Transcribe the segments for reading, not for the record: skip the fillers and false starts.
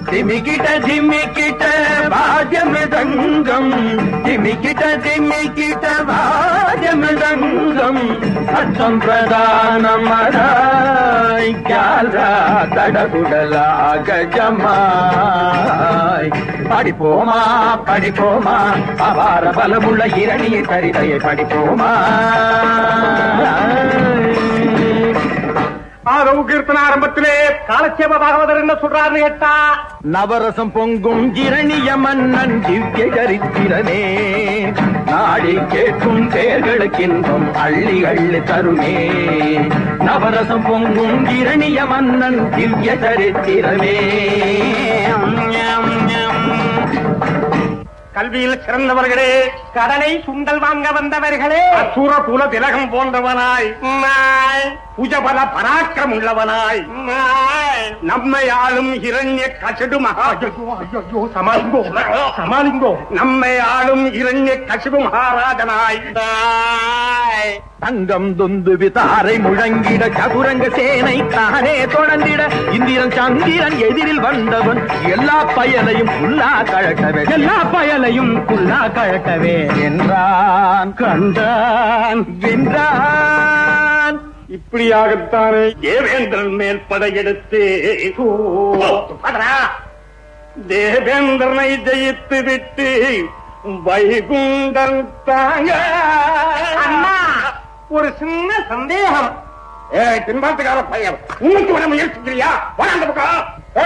திமிக்கிட்ட திமிக்கிட்ட வாஜமிருதங்கம் திமிக்கிட்ட திமிக்கிட்ட வாஜமிருதங்கம் சத்தம் பிரதானம் மதாய் கியால்ரா தடகுடலா கஜமாய் படிப்போமா படிப்போமா அபார பலமுள்ள இரணிய சரிதையை படிப்போமா. ஆதவு கீர்த்தன ஆரம்பத்திலே காலட்சேப பாகவதர் என்ன சொல்றாரு கேட்டா, நவரசம் பொங்கும் இரணிய மன்னன் திவ்ய சரித்திரனே நாடி கேட்கும் பேர்களுக்கின்பம் அள்ளி அள்ளி தருமே. நவரசம் பொங்கும் இரணிய மன்னன் திவ்ய சரித்திரமே. கல்வியில் சிறந்தவர்களே, கடனை சுண்டல் வாங்க வந்தவர்களே, அசுர குல திலகம் போன்றவனாய் புஜபல பராக்கிரம் உள்ளவனாய் நம்மை ஆளும் இரண்ய கசிடு சமாளிங்கோ சமாளிங்கோ நம்மை ஆளும் இரண்ய கசிடு மகாராஜனாய் தங்கம் தொந்து விதாரை முழங்கிட சதுரங்க சேனை தானே தொடர்ந்திட இந்திரன் சந்திரன் எதிரில் வந்தவன் எல்லா பயனையும் புல்லா கழட்டவே எல்லா பயனையும் புல்லா கழட்டவே என்றான் கண்டான் என்றான். இப்படியாகத்தானே தேவேந்திரன் மேல் படையெடுத்து தேவேந்திரனை ஜெயித்து விட்டு வைகுண்டன் தாங்க. ஒரு சின்ன சந்தேகம். பின்பாட்டுக்கார பையன் உனக்கு வர முயற்சிக்கிறியா? வராந்த பக்கம்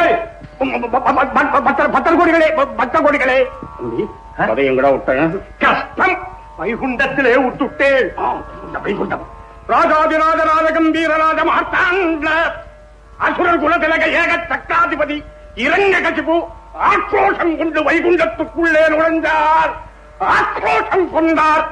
பத்தல் கோடிகளே பத்தல் கோடிகளே அதையும் கூட விட்டேன். கஷ்டம் வைகுண்டத்திலே விட்டுட்டேன். வைகுண்டம் ராஜாதிராஜராஜ கம்பீரராஜ மார்த்தாண்ட அசுரர் குலதிலக ஏக சக்கராதிபதி இரண்யகசிபு ஆக்ரோஷம் கொண்டு வைகுண்டத்துக்குள்ளே நுழைந்தார். ஆக்ரோஷம் கொண்டார்.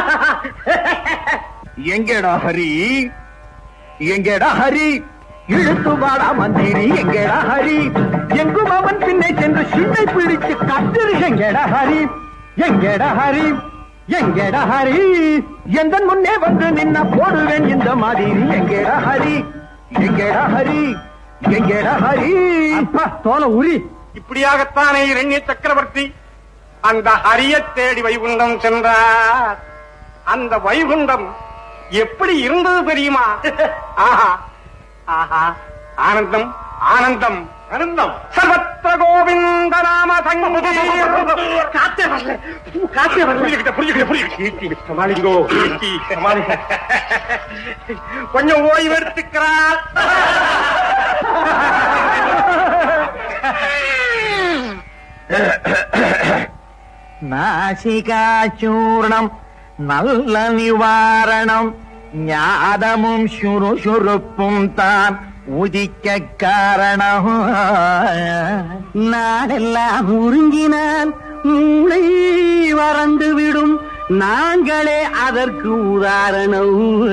எங்கேடா ஹரி எங்கேடா ஹரி இழுத்து வாடா மந்திரி எங்கேடா ஹரி எங்கும் அவன் பின்னை சென்று சின்னை பிடிச்சு கத்திரு எங்கேடா ஹரி எங்கேடா ஹரி எங்கேடா ஹரி எந்த முன்னே வந்து நின்ன போடுவேன் இந்த மாதிரி எங்கேடா ஹரி எங்கேடா ஹரி எங்கேடா ஹரி தோல உரி. இப்படியாகத்தானே இரண்ய சக்கரவர்த்தி அந்த ஹரிய தேடி வைகுண்டம் சென்றார். அந்த வைகுண்டம் எப்படி இருந்தது தெரியுமா? ஆஹா ஆஹா ஆனந்தம் ஆனந்தம் ஆனந்தம். சர்வத்திர கோவிந்த நாம சமாளிங்கோ சமாளிங்க. கொஞ்சம் ஓய்வு எடுத்துக்கிறார். நாசிகா சூர்ணம் நல்ல நிவாரணம் ஞாதமும் சுறுசுறுப்பும் தான் உதிக்க காரணம். நாடெல்லாம் உறிஞ்சினால் மூளை வறண்டு விடும் நாங்களே அதற்கு உதாரணம்.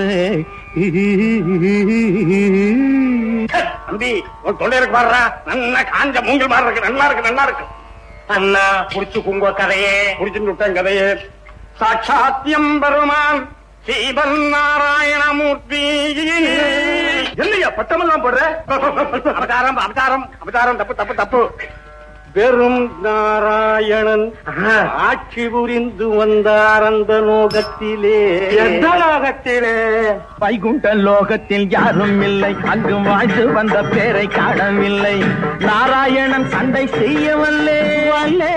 தம்பி ஒரு தொண்டைக்கு பாடுறா. நல்லா காஞ்ச மூங்கில் மாதிரி இருக்கு. நல்லா இருக்கு நல்லா இருக்கு. அண்ணா புடிச்சு குங்க கதையே புடிச்சுட்டு விட்டேன் கதையே. சாட்சாத்தியம் பெருமான் ஸ்ரீமன் நாராயணமூர்த்தி. என்னையா பட்டமெல்லாம் போடுற? அவதாரம் அவதாரம் அவதாரம். தப்பு தப்பு தப்பு. வெறும் நாராயணன் ஆட்சி புரிந்து வந்தார் அந்த லோகத்திலே. எந்த லோகத்திலே? வைகுண்ட லோகத்தில் யாரும் இல்லை. அங்கு வாழ்ந்து வந்த பேரை காணவில்லை. நாராயணன் சண்டை செய்யவல்லே வல்லே.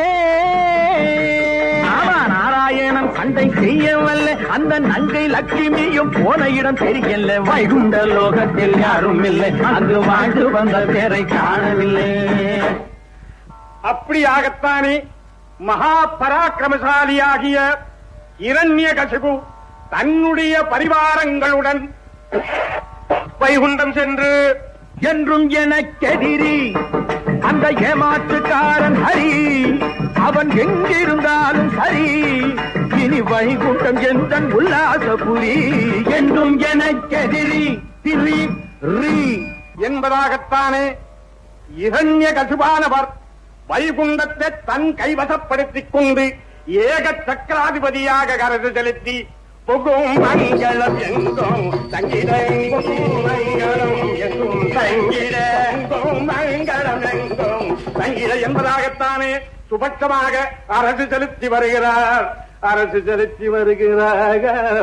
ஆமா நாராயணன் சண்டை செய்யவல்லே. அந்த நங்கை லட்சுமியும் போன இடம் தெரியல. வைகுண்ட லோகத்தில் யாரும் இல்லை. அங்கு வாழ்ந்து வந்த பேரை காணவில்லை. அப்படியாகத்தானே மகா பராக்கிரமசாலியாகிய இரண்யகசிபு தன்னுடைய பரிவாரங்களுடன் வைகுண்டம் சென்று என்றும் எனக்கெதிரி அந்த ஏமாற்றுக்காரன் ஹரி. அவன் எங்கிருந்தாலும் சரி இனி வைகுண்டம் எந்தன் உல்லாசபுரி. என்றும் எனக்கெதிரி திரி ரீ என்பதாகத்தானே இரண்யகசிபானவர் வைகுண்டத்தை தன் கைவசப்படுத்திக் கொண்டு ஏக சக்கராதிபதியாக கரசு செலுத்தி புகும் மங்களம் எங்கும் தங்கிடெங்கும் மங்களம் எங்கும் தங்கிடெங்கும் மங்களம் எங்கும் தங்கிட என்பதாகத்தானே சுபட்சமாக அரசு செலுத்தி வருகிறார். அரசு செலுத்தி வருகிறார்.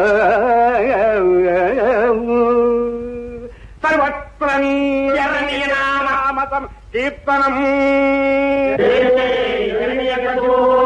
சர்வத்ரன் நாமதம் கீர்த்தனம்